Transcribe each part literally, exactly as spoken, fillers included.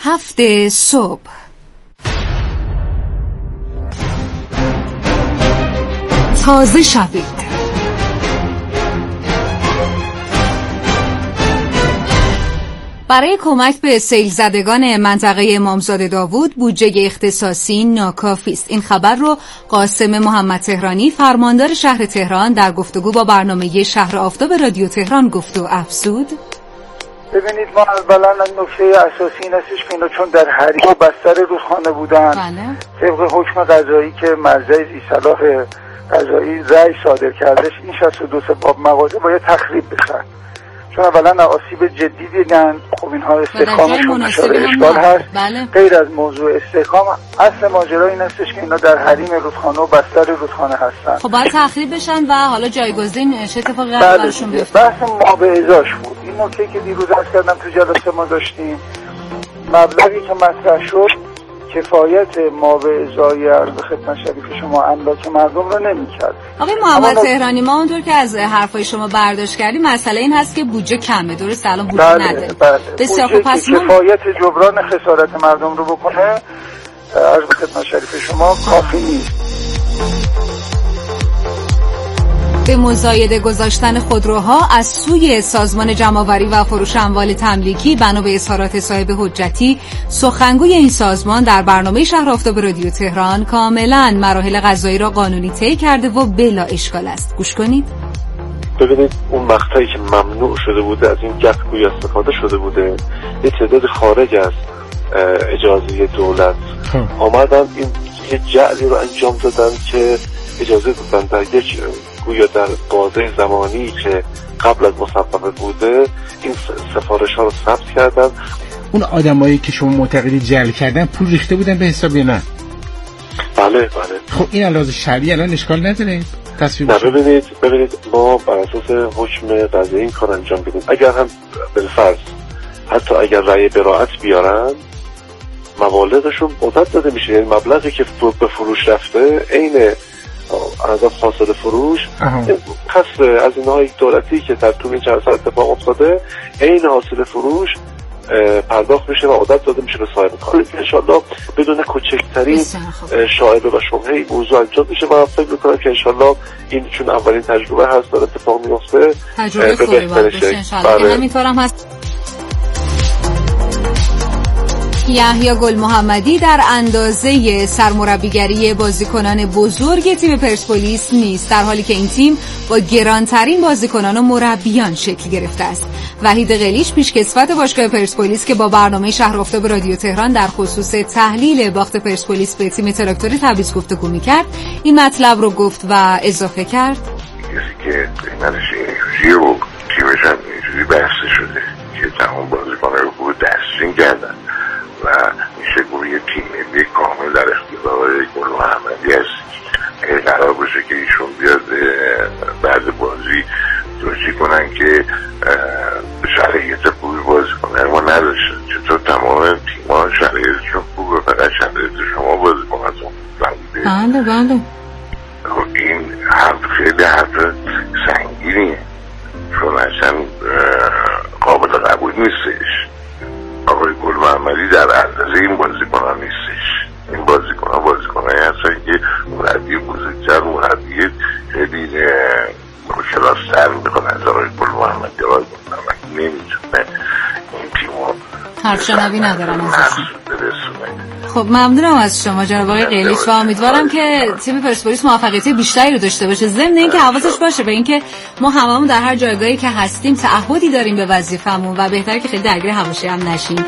هفت صبح. تازه شوید. برای کمک به سیل زدگان منطقه امامزاده داوود بودجه اختصاصی ناکافی است. این خبر رو قاسم محمد تهرانی فرماندار شهر تهران در گفتگو با برنامه شهر آفتاب رادیو تهران گفت و افزود. ببینید ما اولا نکته اساسی این هستش که اینا چون در حریم و بستر رودخانه بودن بله. طبق حکم قضایی که مرجع ذی‌صلاح قضایی رأی صادر کردش این شصت و دو باب مغازه باید تخریب بشن، چون اولا آسیب جدی دیدن. خب اینها استحکامشون دچار اشکال هست. بله. غیر از موضوع استحکام، اصل ماجرا این هستش که اینا در حریم رودخانه و بستر رودخانه هستن. خب باید تخریب بشن و حالا جایگزین چه اتفاقی براشون بیفته؟ بحث ما به ازاش بود. این نکته که دیروز عرض کردم تو جلسه ما داشتیم، مبلغی که مطرح شد کفایت ما به ازای عرض خدمت شریف شما املاک مردم رو نمی‌کرد. آقای محمد تهرانی، ما اونطور که از حرفای شما برداشت کردیم مسئله این هست که بودجه کمه، درست؟ الان بودجه بله، نداره. بله. بسیار خوب. پس کفایت جبران خسارت مردم رو بکنه عرض خدمت شریف شما کافی نیست. به مزایده گذاشتن خودروها از سوی سازمان جمع‌آوری و فروش اموال تملیکی بنا به اظهارات صاحب حجتی، سخنگوی این سازمان در برنامه شهر آفتاب رادیو تهران کاملا مراحل قضایی را قانونی طی کرده و بلا اشکال است. گوش کنید. ببینید اون مقطعی که ممنوع شده بوده از این گفتگوی استفاده شده بوده، یه تعداد خارج از اجازه دولت آمدن این یه جعلی رو انجام دادن که اجازه دادن در یک گویا در بازه زمانی که قبل از مسبقه بوده این سفارش ها رو ثبت کردن. اون آدمایی که شما معتقدی جعل کردن پول ریخته بودن به حساب نه؟ بله بله. خب این علاوه شرعی الان اشکال نداره تصویب؟ نه ببینید ببینید ما بر اساس حکم قضایی این کار انجام بدیم. اگر هم بالفرض حتی اگر رأی براءت بیارن مبالغشون مدت داده میشه، یعنی مبلغی که به فروش رفته عین از حاصل فروش پس از اینهای دولتی که در طول این چند سال اتفاق افتاده عین حاصل فروش پرداخت میشه و عدت داده میشه به صاحب کار. انشالله بدون کوچکترین شائبه و شبهه این موضوع انجام میشه و فکر میکنم که انشالله این چون اولین تجربه هست داره اتفاق میفته تجربه خوبی باشه انشالله. همینطورم هست. یحیی گل محمدی در اندازه سرمربیگری بازیکنان بزرگ تیم پرسپولیس نیست، در حالی که این تیم با گرانترین بازیکنان و مربیان شکل گرفته است. وحید قلیچ پیشکسوت باشگاه پرسپولیس که با برنامه شهر آفتاب رادیو تهران در خصوص تحلیل باخت پرسپولیس به تیم تراکتور تبریز گفتگو می‌کرد، این مطلب رو گفت و اضافه کرد: کسی که قیمتش اینجوری و تیمش هم اینجوری بحث شده که تمام بازیکن‌ها رو بود دسترین کردن و میشه گوی تیم ملی کامل در اختیار گل محمدی هست. اگه قرار باشه که ایشون بیاد بعد بازی توجیه کنن که شرایط خوبی بازی کنن ما نداشتن، چطور تمام تیمان شرایطشون خوبه فقط شرایط شما بازی کنن بله بله. این حرف خیلی حرف سنگینیه چون اصلا قابل قبول نیستش. آقای گل محمدی در اندازه این بازیکنان نیستش. این بازیکنان بازیکنایی هستن که مربی بزرگتر مربی خیلی کلاس‌تر میکنه از آقای گل محمدی. آقای گل محمدی نمیتونه این تیمو حرف شنوی ندارن ازشون. خب ممنونم از شما جناب آقای قلیچ و امیدوارم که تیم پرسپولیس موفقیت بیشتری رو داشته باشه. ضمن اینکه حواسش باشه به اینکه ما هممون در هر جایگاهی که هستیم تعهدی داریم به وظیفمون و بهتره که خیلی درگیر حواشی هم نشیم.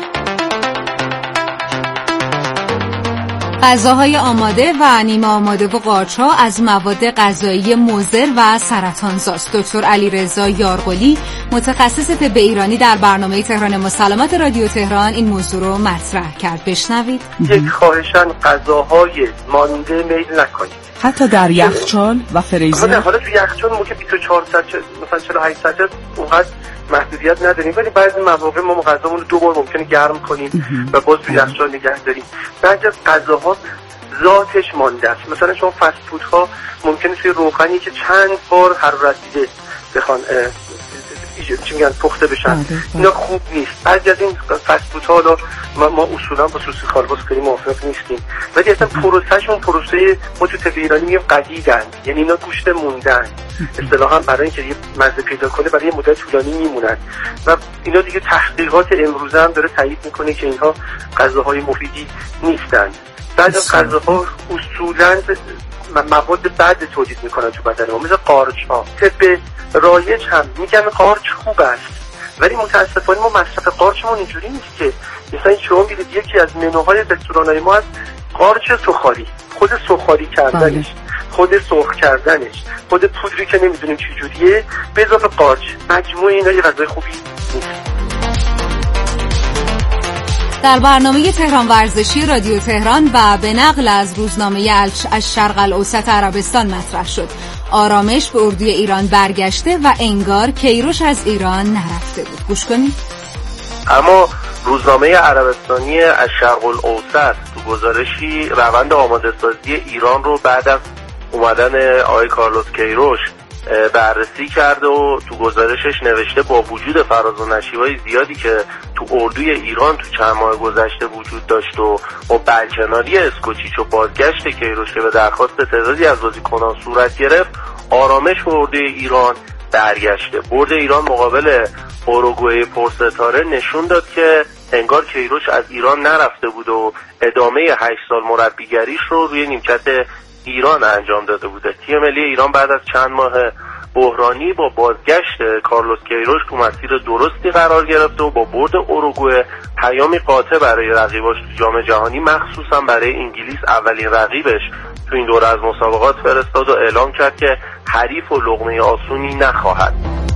غذاهای آماده و نیمه آماده و قارچ‌ها از مواد غذایی مضر و سرطانزاست. دکتر علیرضا یارقلی متخصص طب ایرانی در برنامه تهران ما سلامت رادیو تهران این موضوع رو مطرح کرد. بشنوید. یک خواهشاً غذاهای مانده میل نکنید. حتی در یخچال و فریزر. حالا تو یخچال موقع بیست و چهار ساعت مثلا چهل و هشت ساعت اونقدر محدودیت نداریم، ولی بعضی مواقع ما غذامون رو دو بار ممکنه گرم کنیم و باز تو یخچال نگه داریم. بعضی از غذاها ذاتش مانده است. مثلا شما فست فودها ممکنه توی روغنی که چند بار حرارت دیده بخوان چی میگن پخته بشن. اینا خوب نیست. بعضی از این فست فودها حالا ما, ما اصولا با سوسیس کالباس خیلی موافق نیستیم، ولی اصلا پروسهشون پروسه ما تو طب ایرانی میگیم قدیدن، یعنی اینا گوشت موندن اصطلاحا برای اینکه یه مزه پیدا کنه برای یه مدت طولانی میمونن و اینا دیگه تحقیقات امروزه هم داره تایید میکنه که اینها غذاهای مفیدی نیستن. بعد از غذاها اصولا مواد بد تولید میکنن تو بدن ما، مثل قارچ ها. طب رایج هم میگن قارچ خوب است، ولی متاسفانه ما مصرف قارچمون اینجوری نیست که مثلا شما میرید یکی از منوهای رستوران‌های ما از قارچ سوخاری، خود سوخاری کردنش، خود سرخ کردنش، خود پودری که نمیدونیم چه جوریه، به اضافه قارچ، مجموع اینا یه غذای خوبی نیست. در برنامه تهران ورزشی رادیو تهران و به نقل از روزنامه الشرق الاوسط عربستان مطرح شد آرامش به اردوی ایران برگشته و انگار کیروش از ایران نرفته بود. گوش کنید. اما روزنامه عربستانی الشرق الاوسط تو گزارشی روند آماده سازی ایران رو بعد از اومدن آقای کارلوس کیروش بررسی کرده و تو گزارشش نوشته با وجود فراز و نشیب‌های زیادی که تو اردوی ایران تو چند ماه گذشته وجود داشت و با برکناری اسکوچیچ و بازگشت کیروش که به درخواست تعدادی از بازیکنان صورت گرفت، آرامش به اردوی ایران برگشته. برد ایران مقابل اوروگوئه پرستاره نشون داد که انگار کیروش از ایران نرفته بود و ادامه هشت سال مربیگریش رو روی نیمکت ایران انجام داده بوده. تیم ملی ایران بعد از چند ماه بحرانی با بازگشت کارلوس کیروش تو مسیر درستی قرار گرفته و با برد اوروگوئه پیامی قاطع برای رقیباش تو جام جهانی، مخصوصا برای انگلیس اولین رقیبش تو این دوره از مسابقات فرستاد و اعلام کرد که حریف و لقمه آسونی نخواهد.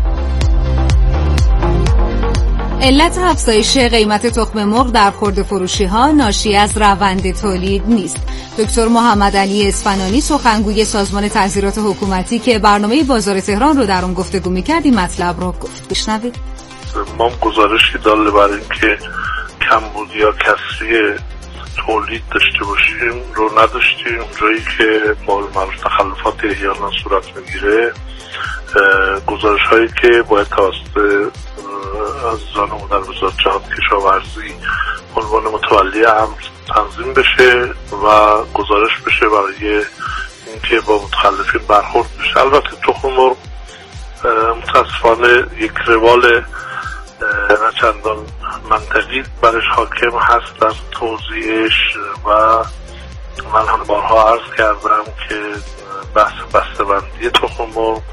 علت افزایش قیمت تخم مرغ در خرده فروشی ها ناشی از روند تولید نیست. دکتر محمد علی اصفهانی سخنگوی سازمان تحضیرات حکومتی که برنامه بازار تهران رو در اون گفتگو می‌کرد این مطلب رو گفت. بشنوید. ما گزارشی داله برای اینکه کمبود یا کسری تولید داشته باشیم رو نداشتیم. جایی که با معروف تخلفات احیانا صورت میگیره، گزارش هایی که باید توسط عزیزان ما در وزارت جهاد کشاورزی عنوان متولی امر تنظیم بشه و گزارش بشه برای اینکه با متخلفین برخورد بشه. البته تخم مرغ متاسفانه یک روال نه چندان منطقی برش حاکم هست در توزیعش و من هم بارها عرض کردم که بحث بسته‌بندی تخم مرغ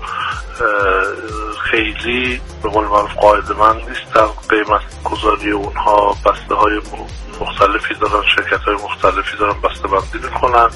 خیلی به قول معروف قاعده‌مند نیست. در قیمت گذاری اونها بسته های مختلفی دارن، شرکت های مختلفی دارن بسته‌بندی میکنن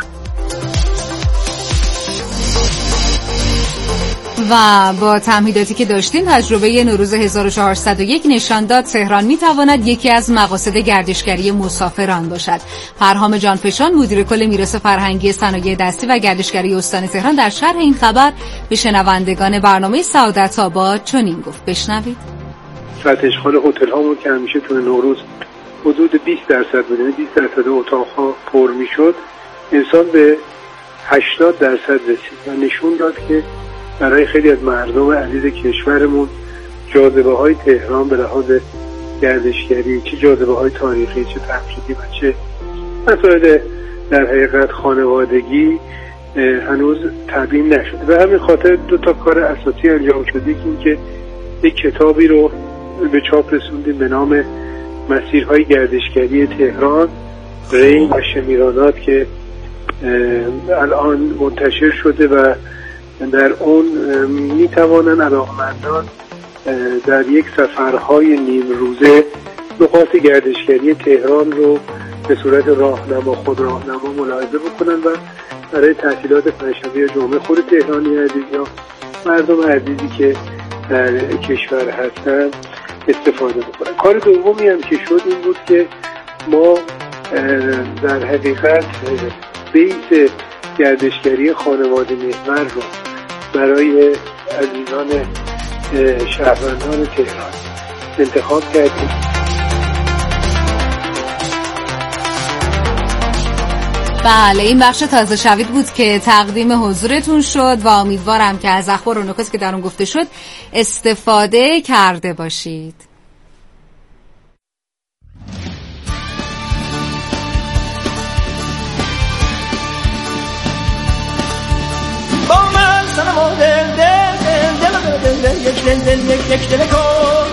و با تمهیداتی که داشتیم تجربه نوروز هزار و چهارصد و یک نشان داد تهران میتواند یکی از مقاصد گردشگری مسافران باشد. پرهام جانفشان مدیر کل میراث فرهنگی صنایع دستی و گردشگری استان تهران در شرح این خبر به شنوندگان برنامه سعادت آباد چنین گفت. بشنوید. سطح اشغال هتل هامون که همیشه تو نوروز حدود بیست درصد بود، یعنی بیست درصد اتاق ها پر میشد، انسان به هشتاد درصد رسید و نشون داد که برای خیلی از مردم عزیز کشورمون جاذبه های تهران به لحاظ گردشگری، چه جاذبه های تاریخی، چه تفریحی و چه مسائل در حقیقت خانوادگی هنوز تبیین نشده. به همین خاطر دو تا کار اساسی انجام شده که این که یک کتابی رو به چاپ رسوندیم به نام مسیرهای گردشگری تهران، رین و شمیرانات، که الان منتشر شده و در اون می توانن علاقمندان در یک سفرهای نیم روزه نقاط گردشگری تهران رو به صورت راهنما خود راهنما ملاحظه بکنن و برای تعطیلات پنجشنبه یا جمعه خود تهرانی عزیز یا مردم عزیزی که در کشور هستن استفاده بکنن. کار دومی هم که شد این بود که ما در حقیقت بیس گردشگری خانواده محور رو برای عزیزان شهروندان تهران انتخاب کردیم. بله این بخش تازه شوید بود که تقدیم حضورتون شد و امیدوارم که از اخبار و نکاتی که در اون گفته شد استفاده کرده باشید. با من سنما دل دل دل دل دل دل یک دل دل یک یک دل کن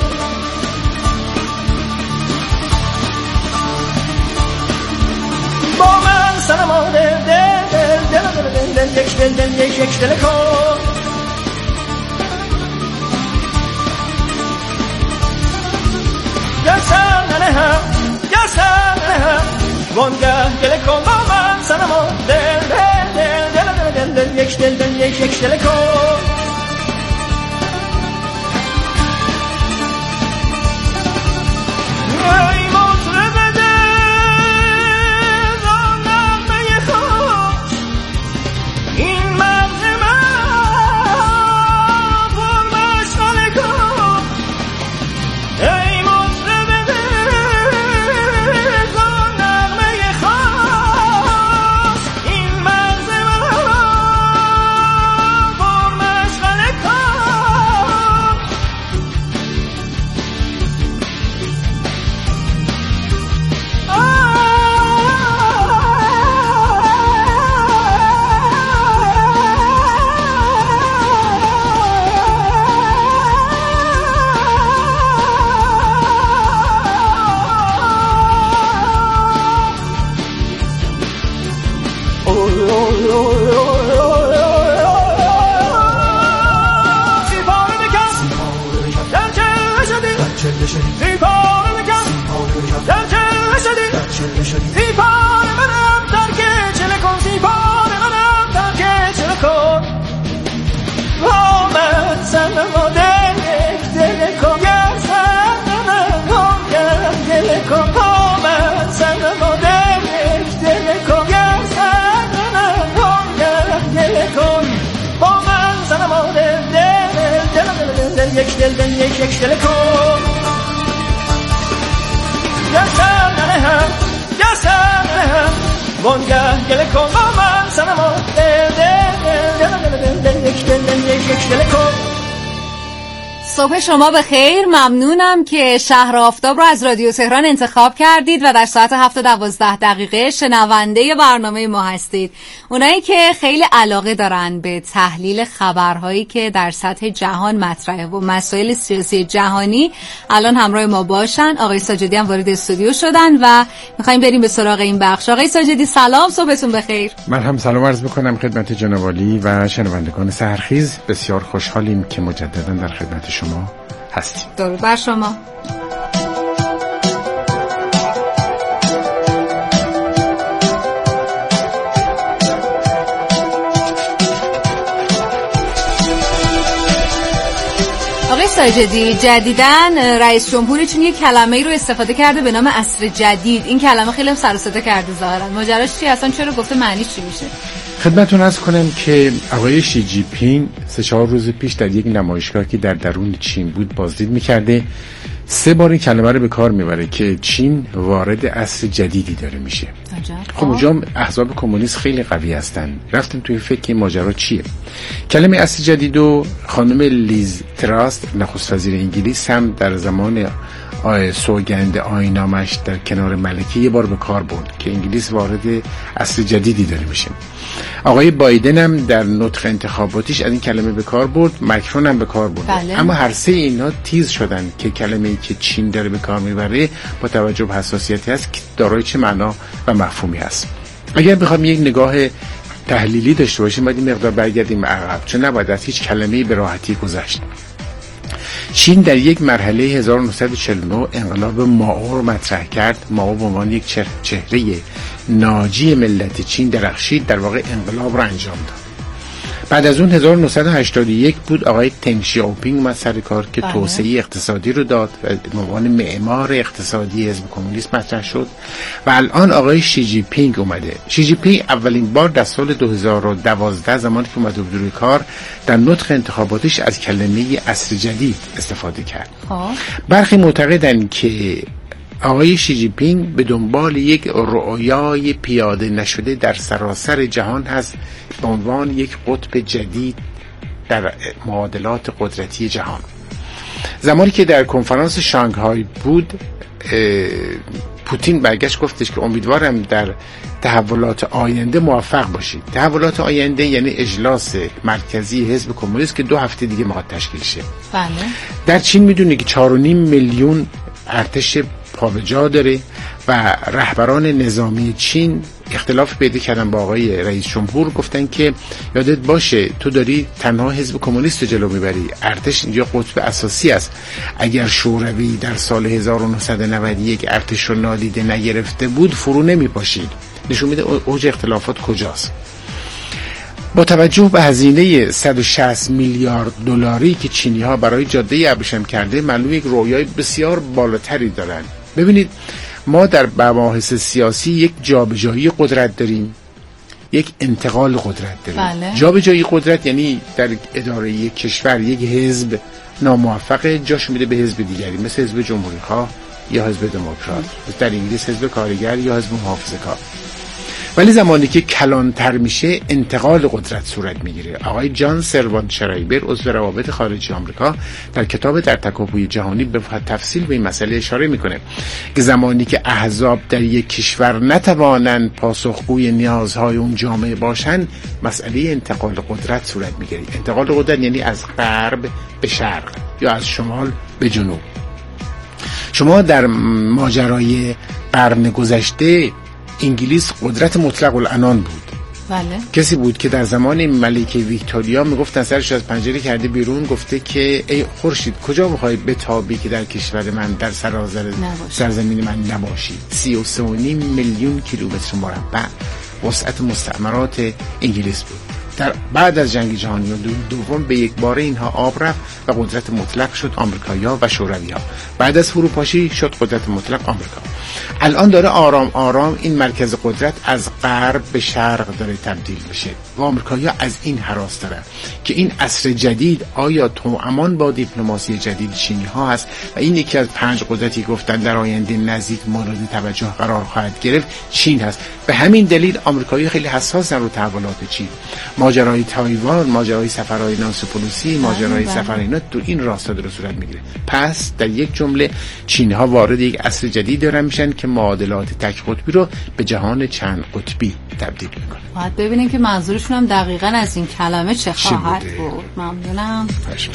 با من سنما دل دل دل دل دل دل یک دل دل یک یک دل کن گرسم ننهم گرسم ننهم وانگه گل کن با من سنما دل دل دل دل دل دل یک دل دل یک یک دل کن ای مطرب دل آن نغمه خوش این مغز من پر مشغله کن ای مطرب دل آن نغمه خوش این مغز من پر مشغله کن یک دل دل یک یک دل کن گرسم ننهم گرسم ننهم وانگه گل کن با من سنما دل دل دل دل دل یک دل دل یک یک دل کن. صبح شما بخیر. ممنونم که شهر آفتاب رو از رادیو تهران انتخاب کردید و در ساعت هفت و دوازده دقیقه شنونده برنامه ما هستید. اونایی که خیلی علاقه دارن به تحلیل خبرهایی که در سطح جهان مطرحه و مسائل سیاسی جهانی الان همراه ما باشن. آقای ساجدی هم وارد استودیو شدن و میخوایم بریم به سراغ این بخش. آقای ساجدی سلام، صبحتون بخیر. من هم سلام عرض میکنم خدمت جناب عالی و شنوندگان سحرخیز. بسیار خوشحالیم که مجددا در خدمت شما هستیم. درود بر شما. آقای ساجدی، جدیداً رئیس جمهور چین یک کلمه‌ای رو استفاده کرده به نام عصر جدید. این کلمه خیلی سر و صدا کرده ظاهراً. ماجراش چی اصلا؟ چرا گفته؟ معنیش چی میشه؟ خدمتتون عرض کنم که آقای شی جی پینگ سه چهار روز پیش در یک نمایشگاه که در درون چین بود بازدید می‌کرده. سه بار این کلمه رو به کار میبره که چین وارد عصر جدیدی داره میشه. خب اونجا احزاب کمونیست خیلی قوی هستن. رفتن توی فکر این ماجرا چیه. کلمه عصر جدید و خانم لیز تراست نخست وزیر انگلیس هم در زمان سوگند آیین‌نامه‌اش در کنار ملکه یه بار به کار برد که انگلیس وارد عصر جدیدی داره میشه. آقای بایدن هم در نطق انتخاباتیش از این کلمه به کار برد، مکرون هم به کار برد. بله. اما هر سه اینا تیز شدن که کلمه‌ای که چین داره به کار میبره با توجه به حساسیتی هست که دارای چه معنا و مفهومی هست. اگر بخوام یک نگاه تحلیلی داشته باشیم باید این مقدار برگردیم عقب، چون نباید از هیچ کلمه‌ای به راحتی گذشت. چین در یک مرحله هزار و نهصد و چهل و نه انقلاب مائو رو مطرح کرد. مائو به عنوان یک چهره ناجی ملت چین درخشید، در واقع انقلاب رو انجام داد. بعد از اون هزار و نهصد و هشتاد و یک بود آقای تنگ شیائوپینگ اومد سر کار که توسعه اقتصادی رو داد و به عنوان معمار اقتصادی حزب کمونیست مطرح شد و الان آقای شی جی پینگ اومده. شی جی پینگ اولین بار در سال دو هزار و دوازده زمانی که اومد روی کار در نطق انتخاباتش از کلمه عصر جدید استفاده کرد. برخی معتقدند که آقای شی جی پینگ به دنبال یک رؤیای پیاده نشده در سراسر جهان هست به عنوان یک قطب جدید در معادلات قدرتی جهان. زمانی که در کنفرانس شانگهای بود، پوتین برگشت گفتش که امیدوارم در تحولات آینده موفق باشید. تحولات آینده یعنی اجلاس مرکزی حزب کمونیست که دو هفته دیگه میخواد تشکیل شه. بله. در چین میدونی که چهار و نیم میلیون ارتش پابجا داره و رهبران نظامی چین اختلاف پیدا کردن با آقای رئیس جمهور، گفتن که یادت باشه تو داری تنها حزب کمونیست رو جلو میبری، ارتش اینجا قطب اساسی است. اگر شوروی در سال هزار و نهصد و نود و یک ارتش رو نادیده نگرفته بود فرو نمیپاشید. نشون میده اوج اختلافات کجاست. با توجه به هزینه صد و شصت میلیارد دلاری که چینی ها برای جاده ابریشم کرده، معلومه یک رویای بسیار بالاتری دارن. ببینید ما در مباحث سیاسی یک جابجایی قدرت داریم، یک انتقال قدرت داریم. بله. جابجایی قدرت یعنی در اداره یک کشور یک حزب ناموفق جاش میده به حزب دیگری، مثل حزب جمهوری خواه یا حزب دموکرات، در انگلیس حزب کارگر یا حزب محافظه‌کار. ولی زمانی که کلانتر میشه انتقال قدرت صورت میگیره. آقای جان سروان شرایبر عضو روابط خارجی آمریکا در کتاب در تکاپوی جهانی به تفصیل به این مسئله اشاره میکنه که زمانی که احزاب در یک کشور نتوانند پاسخگوی نیازهای اون جامعه باشن، مسئله انتقال قدرت صورت میگیره. انتقال قدرت یعنی از غرب به شرق یا از شمال به جنوب. شما در ماجرای قرن گذشته انگلیس قدرت مطلق العنان بود. بله. کسی بود که در زمان ملکه ویکتوریا میگفتن سرش از پنجره کرده بیرون، گفته که ای خورشید کجا میخوای بتابی که در کشور من در سراسر سرزمین من نباشی. سی و سه و نیم میلیون کیلومتر مربع وسعت مستعمرات انگلیس بود. در بعد از جنگ جهانی دوم به یک باره اینها آب رفت و قدرت مطلق شد آمریکایی‌ها و شوروی‌ها. بعد از فروپاشی شد قدرت مطلق آمریکا. الان داره آرام آرام این مرکز قدرت از غرب به شرق داره تبدیل بشه و آمریکایی‌ها از این هراس دارن که این عصر جدید آیا توامان با دیپلماسی جدید چینی‌ها هست و این یکی از پنج قدرتی گفتن در آینده نزدیک مورد توجه قرار خواهد گرفت چین هست. به همین دلیل آمریکایی‌ها خیلی حساسن رو تحولات چین. ماجرای تایوان، ماجرای سفرهای نانسی پلوسی، ماجرای سفر اینا تو این راستا در صورت میگیره. پس در یک جمله چینی‌ها وارد یک عصر جدید دارن میشن که معادلات تک قطبی رو به جهان چند قطبی تبدیل میکنه. باید ببینیم که منظورشون هم دقیقاً از این کلمه چه خواهد بود. ممنونم.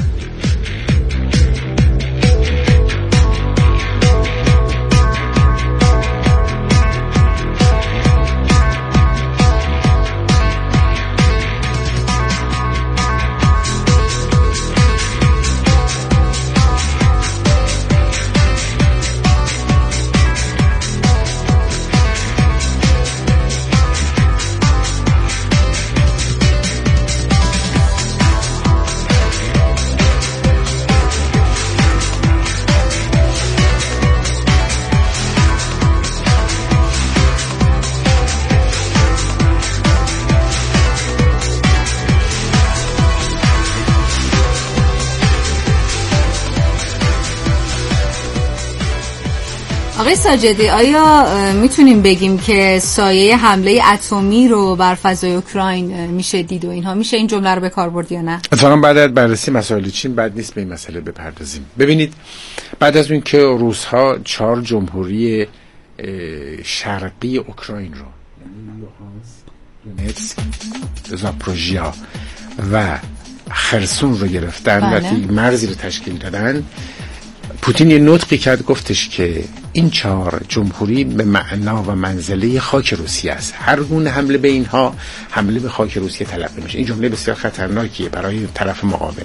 آقای ساجدی، آیا میتونیم بگیم که سایه حمله اتمی رو بر فضای اوکراین میشه دید و اینها، میشه این جمله رو به کار برد یا نه؟ اتفاقا بعد از بررسی مسائل چین بعد نیست به این مسئله بپردازیم. ببینید بعد از اون که روس‌ها چهار جمهوری شرقی اوکراین رو دونتسک، زاپروژیا و خرسون رو گرفتن بله. و یک مرزی رو تشکیل دادن، پوتین یه نطقی کرد گفتش که این چهار جمهوری به معنا و منزله خاک روسیه است. هر گونه حمله به اینها حمله به خاک روسیه تلقی میشه. این جمله بسیار خطرناکیه برای طرف مقابل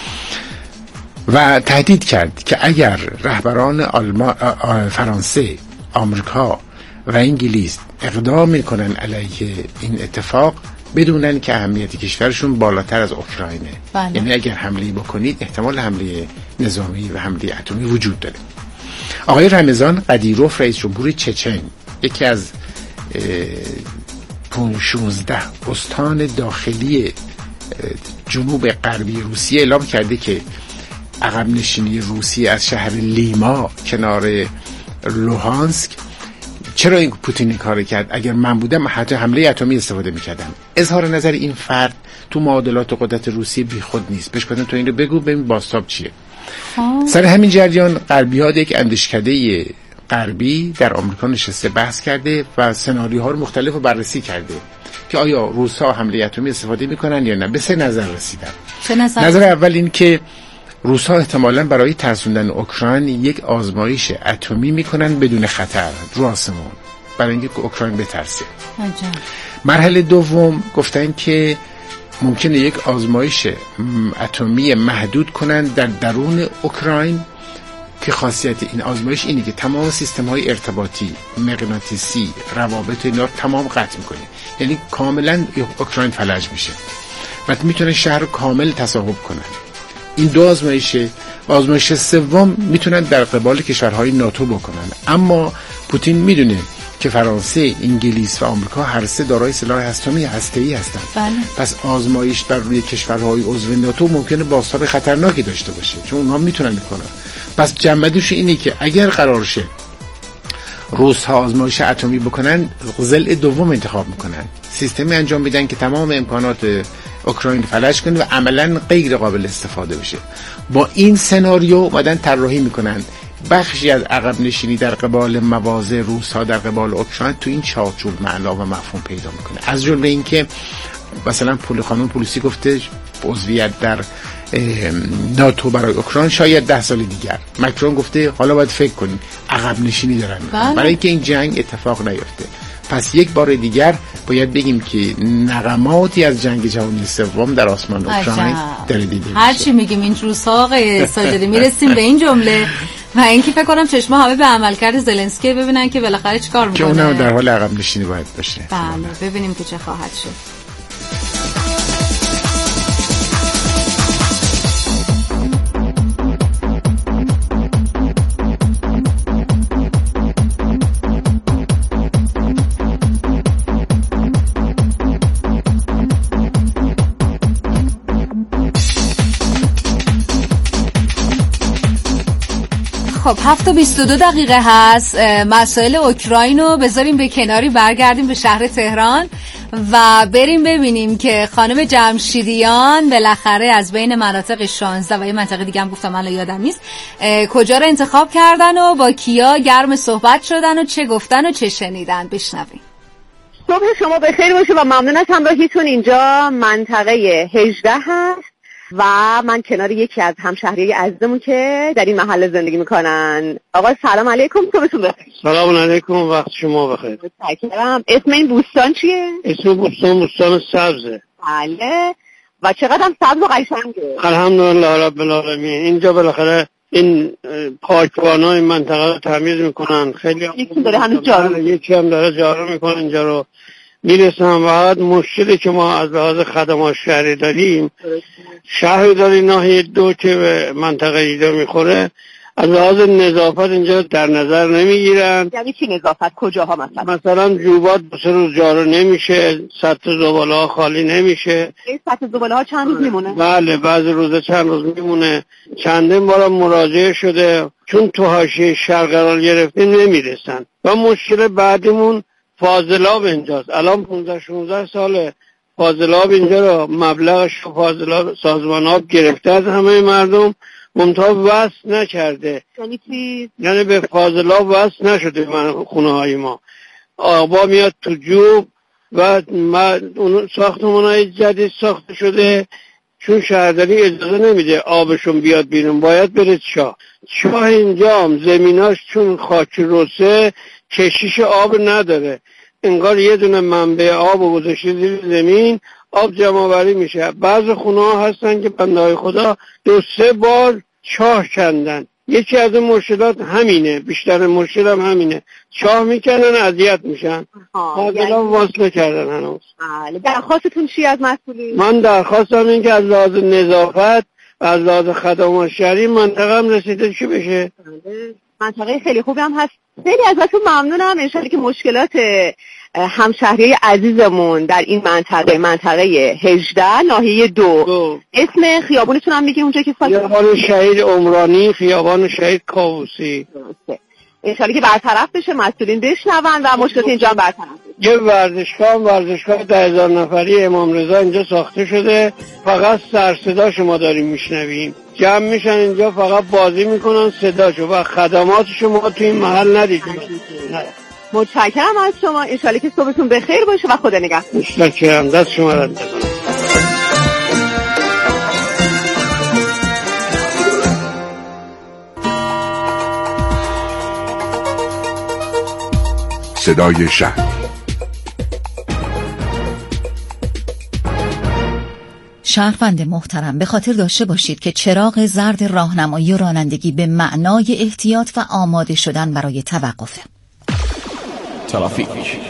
و تهدید کرد که اگر رهبران آلمان، فرانسه، آمریکا و انگلیس اقدام میکنن علیه این اتفاق بدونن که اهمیت کشورشون بالاتر از اوکراینه. بله. یعنی اگر حمله بکنید احتمال حمله نظامی و حمله اتمی وجود داره. آقای رمضان قدیروف رئیس جمهور چچن، یکی از شانزده استان داخلی جنوب غربی روسیه اعلام کرده که عقب نشینی روسیه از شهر لیما کنار لوهانسک. چرا این پوتین این کار کرد؟ اگر من بودم حتی حمله اتمی استفاده میکردم. اظهار نظر این فرد تو معادلات قدرت روسیه بی خود نیست. بهش گفتن تو این رو بگو ببین بازتاب چیه. آه. سر همین جریان غربی‌ها یک اندیشکده غربی در آمریکا نشسته بحث کرده و سناریوها رو مختلف رو بررسی کرده که آیا روس‌ها حمله اتمی استفاده میکنن یا نه. به سه نظر رسیدن. چه نظر؟ نظر اول این که روس‌ها احتمالاً برای ترسوندن اوکراین یک آزمایش اتمی میکنن بدون خطر رو آسمون برای اینکه اوکراین بترسه. عجب. مرحله دوم گفتن که ممکنه یک آزمایش اتمی محدود کنن در درون اوکراین که خاصیت این آزمایش اینه که تمام سیستم‌های ارتباطی، مغناطیسی، روابط اینا تمام قطع میکنه. یعنی کاملا اوکراین فلج میشه و میتونن شهر رو کامل تصاحب کنن. این دو آزمایشه. آزمایش سوم میتونن در قبال کشورهای ناتو بکنن. اما پوتین میدونه که فرانسه، انگلیس و آمریکا هر سه دارای سلاح اتمی هسته‌ای هستند. بله. پس آزمایش بر روی کشورهای عضو ناتو ممکنه بازتاب خطرناکی داشته باشه چون اونها میتونن بکنن. پس جنبندش اینه که اگر قرار شه روس‌ها آزمایش اتمی بکنن، ضلع دوم انتخاب میکنن. سیستمی انجام میدن که تمام امکانات اوکراین فلج کنه و عملاً غیر قابل استفاده بشه. با این سناریو اومدن طراحی میکنن بخشی از عقب نشینی در قبال مواضع روس‌ها در قبال اوکراین تو این چارچوب معنا و مفهوم پیدا میکنه. از جمله این که مثلا پول خانم پولیسی گفته عضویت در ناتو برای اوکراین شاید ده سال دیگر. مکرون گفته حالا باید فکر کنیم، عقب نشینی دارن میکنن برای اینکه این جنگ اتفاق نیفته. پس یک بار دیگر باید بگیم که نغماتی از جنگ جهانی سوم در آسمان اوکراین داره دیده میشه. هر چی میگیم این روزها آقای ساجدی میرسیم به این جمله و اینکه فکر کنم چشما همه به عملکرد زلنسکی ببینن که بالاخره چیکار میکنه. که اونم در حال عقب نشینی باید باشه. بله ببینیم که چه خواهد شد. خب هفت و بیست و دو دقیقه هست. مسائل اوکراین رو بذاریم به کناری، برگردیم به شهر تهران و بریم ببینیم که خانم جمشیدیان بالاخره از بین مناطق شانزده و یه منطقه دیگه هم گفتم الان یادم نیست کجا رو انتخاب کردن و با کیا گرم صحبت شدن و چه گفتن و چه شنیدن. بشنویم. صبح شما بخیر باشه و ممنون از همراهیتون. اینجا منطقه هجده هست و من کنار یکی از همشهریای عزیزمون که در این محله زندگی میکنن. آقا سلام علیکم، صبحتون بخیر. سلام علیکم، وقت شما بخیر. متشکرم. اسم این بوستان چیه؟ اسم بوستان بوستان سبزه. بله. و چقدر هم سبز و قشنگه. الحمدلله رب العالمین. اینجا بالاخره این پاکبانای منطقه رو تمیز میکنن. خیلی یکی داره هنوز جارو یکی هم داره جارو میکنه اینجا رو میرسن. و مشکلی که ما از لحاظ خدمات شهری داریم، شهرداری ناحیه دو که به منطقه ایده میخوره، از لحاظ نظافت اینجا در نظر نمیگیرن. یعنی چی نظافت؟ کجاها مثلا؟ مثلا جوبات دو سه روز جارو نمیشه، سطح زباله ها خالی نمیشه. این سطح زباله ها چند روز میمونه؟ بله بعضی روزه چند روز میمونه. چندین بارم مراجعه شده، چون تو حاشیه شهر قرار گرفته نمیرسن. و مشکل بعدیمون فاضلاب اینجاست. الان پانزده شانزده ساله فاضلاب اینجا رو مبلغش فاضلاب سازمان آب گرفته از همه مردم، منتها وصل نکرده. یعنی چی؟ یعنی به فاضلاب وصل نشده من خونه های ما. آبا میاد تو جوب و اون ساختمان‌های جدید ساخته شده، چون شهرداری اجازه نمیده آبشون بیاد بیرون، باید بره چاه. چاه اینجا زمیناش چون خاک رسه کشیش آب نداره، انگار یه دونه منبع آب گذاشته زیر زمین، آب جمع‌آوری میشه. بعضی خونه ها هستن که بنده‌های خدا دو سه بار چاه کندن. یکی از این مشکلات همینه، بیشتر مشکل هم همینه، چاه میکنن اذیت میشن. حالا یعنی... واسه کردن هنوز. بله. درخواستتون چی از مسئولین؟ من درخواستم این که از لحاظ نظافت و از لحاظ خدمات شهری منطقه هم رسیده چی بشه. بله. منطقه خیلی خوبی هم هست. خیلی ازتون ممنونم. انشالله که مشکلات همشهری عزیزمون در این منطقه منطقه هجده ناحیه دو, دو. اسم خیابونتون هم میگیم اونجا که خیابان شهید عمرانی، خیابان شهید کاووسی. انشالله که برطرف بشه، مسئولین بشنون و مشکلات اینجا برطرف بشه. یه ورزشگاه ورزشگاه ده هزار نفری امام رضا اینجا ساخته شده، فقط سر صدا شما داریم میشنویم، جمع میشن اینجا فقط بازی میکنن صداشو و خدمات شما تو این محل ندیدیم. متشکرم از شما، انشالله که صبحتون بخیر باشه و خدا نگهدار. متشکرم، دست شما را می‌کنم. صدای شهر. شهروند محترم، به خاطر داشته باشید که چراغ زرد راهنمایی و رانندگی به معنای احتیاط و آماده شدن برای توقفه. ترافیک.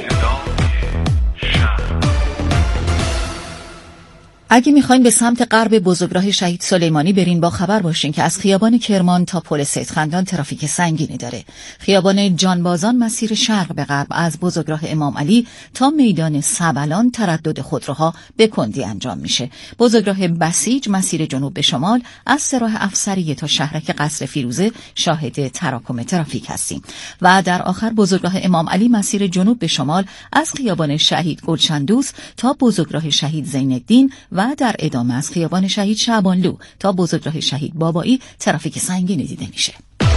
اگه میخواین به سمت غرب بزرگراه شهید سلیمانی برین، با خبر باشین که از خیابان کرمان تا پل سیدخندان ترافیک سنگینی داره. خیابان جانبازان مسیر شرق به غرب از بزرگراه امام علی تا میدان سبلان تردد خودروها به کندی انجام میشه. بزرگراه بسیج مسیر جنوب به شمال از سراح افسریه تا شهرک قصر فیروزه شاهد تراکم ترافیک هستیم. و در آخر بزرگراه امام علی مسیر جنوب به شمال از خیابان شهید گلچندوس تا بزرگراه شهید زین‌الدین و در ادامه از خیابان شهید شعبانلو تا بزرگراه شهید بابایی ترافیک سنگینی دیده میشه.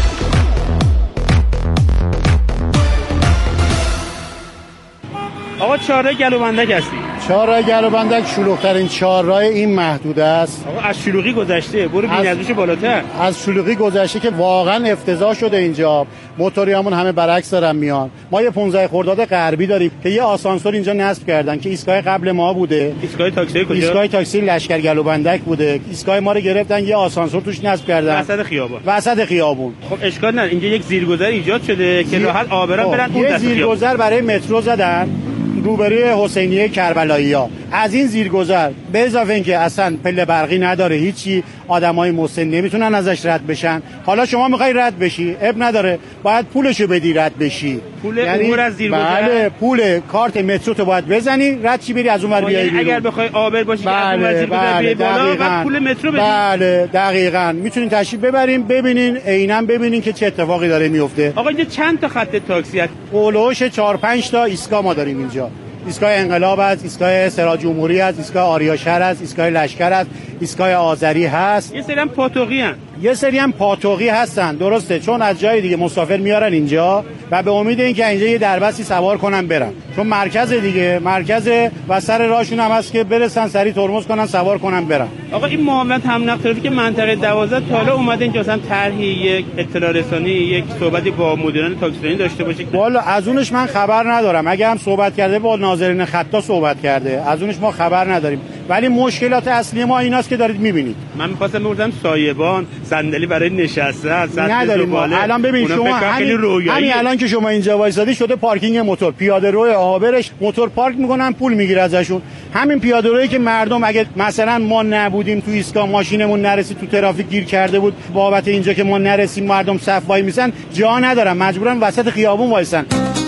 آقا چهارراه گلوبندک هستی؟ چهارراه گلوبندک شلوغ‌ترین چهارراه این محدوده است. آقا از شلوغی گذشته، برو بی‌نظیرش بالاتر. از شلوغی گذشته که واقعا افتضاح شده اینجا. موتوریامون همه برعکس دارن میان. ما یه پانزده خرداد غربی داریم که یه آسانسور اینجا نصب کردن که ایستگاه قبل ما بوده. ایستگاه تاکسی کجا؟ ایستگاه تاکسی لشکر گلوبندک بوده. ایستگاه ما رو گرفتن، یه آسانسور توش نصب کردن. وسط خیابون. وسط خیابون. خب اشکال نداره، اینجا یک زیرگذر ایجاد شده که راحت عابران برن اون دست خیابون. یه زیرگذر برای مترو زدن روبروی حسینیه کربلایی‌ها. از این زیرگذر به اضافه اینکه اصلا پله برقی نداره، هیچی، آدمای مسن نمیتونن ازش رد بشن. حالا شما میخوای رد بشی، اب نداره، باید پولشو بدی رد بشی. پول یعنی عبور از زیرگذر؟ بله، پول کارت مترو تو باید بزنی، رد چی بری از اون ور بیای بیرون. اگر بخوای عابر باشی بله، که از اون ور زیرگذر بیای بالا بعد پول مترو بدی. بله دقیقاً، میتونین تشریف ببریم ببینین، عیناً ببینین که چه اتفاقی داره میفته. آقا اینجا چند تا خط تاکسی هست؟ اولوش چهار پنج تا ایستگاه ما داریم اینجا. ایستگاه انقلاب است، ایستگاه سراج جمهوری است، ایستگاه آریا شهر است، ایستگاه لشکر است، ایستگاه آذری هست. یه سری هم پاتوقی هستن. یه سری هم پاتوقی هستن، درسته، چون از جای دیگه مسافر میارن اینجا و به امید اینکه اینجا یه دربستی سوار کنن برن، چون مرکز دیگه، مرکز و سر راهشون هم هست که برسن سری ترمز کنن سوار کنن برن. آقا این معاونت هم نقل ترافیک منطقه دوازده تا حالا اومده اینجا مثلا طرحی یک اطلاع رسانی، یک صحبتی با مدیران تاکسیرانی داشته باشه؟ والا از اونش من خبر ندارم. اگه هم صحبت کرده با ناظرین خطا صحبت کرده، از اونش ما خبر نداریم. ولی مشکلات اصلی ما ایناست که دارید میبینید. من می‌خواستم بگم سایبان، صندلی برای نشستن، نداریم. الان ببین شما همین, همین الان که شما اینجا وایسادی شده پارکینگ موتور، پیاده روی عابرش موتور پارک میکنن پول میگیره ازشون. همین پیاده رویی که مردم اگه مثلا ما نبودیم تو ایستگاه ماشینمون نرسید تو ترافیک گیر کرده بود، بابت اینجا که ما نرسیم مردم صف وای میسن، جا ندارن، مجبورن وسط خیابون وایسن.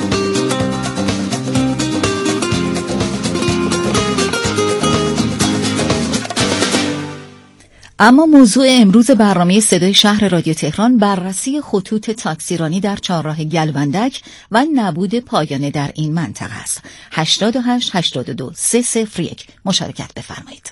اما موضوع امروز برنامه صدای شهر رادیو تهران بررسی خطوط تاکسیرانی در چهارراه گلوبندک و نبود پایانه در این منطقه است. هشتاد و هشت هشتاد و دو سه صفر یک مشارکت بفرمایید.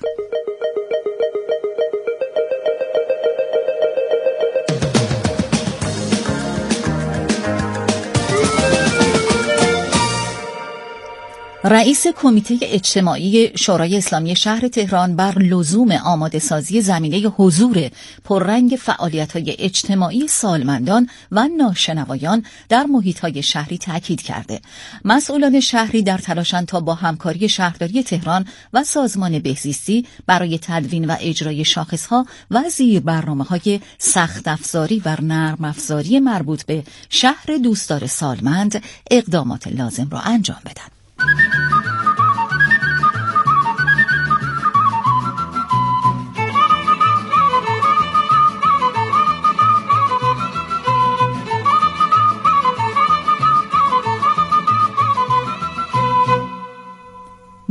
رئیس کمیته اجتماعی شورای اسلامی شهر تهران بر لزوم آماده سازی زمینه حضور پررنگ فعالیت‌های اجتماعی سالمندان و ناشنوایان در محیط‌های شهری تاکید کرده. مسئولان شهری در تلاشند تا با همکاری شهرداری تهران و سازمان بهزیستی برای تدوین و اجرای شاخص‌ها و زیر برنامه‌های سخت افزاری و نرم افزاری مربوط به شهر دوستدار سالمند اقدامات لازم را انجام بدن.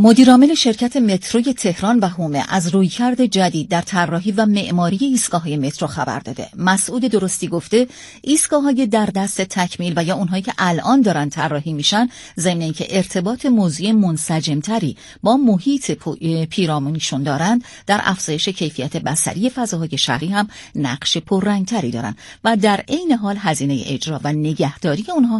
مدیرعامل شرکت متروی تهران و هومه از رویکرد جدید در طراحی و معماری ایستگاه‌های مترو خبر داده. مسعود درستی گفته ایستگاه‌های در دست تکمیل و یا اونهایی که الان دارن طراحی میشن، ضمن اینکه ارتباط موضوعی منسجمتری با محیط پیرامونیشون دارند، در افزایش کیفیت بصری فضاهای شهری هم نقش پررنگتری دارن و در عین حال هزینه اجرا و نگهداری اونها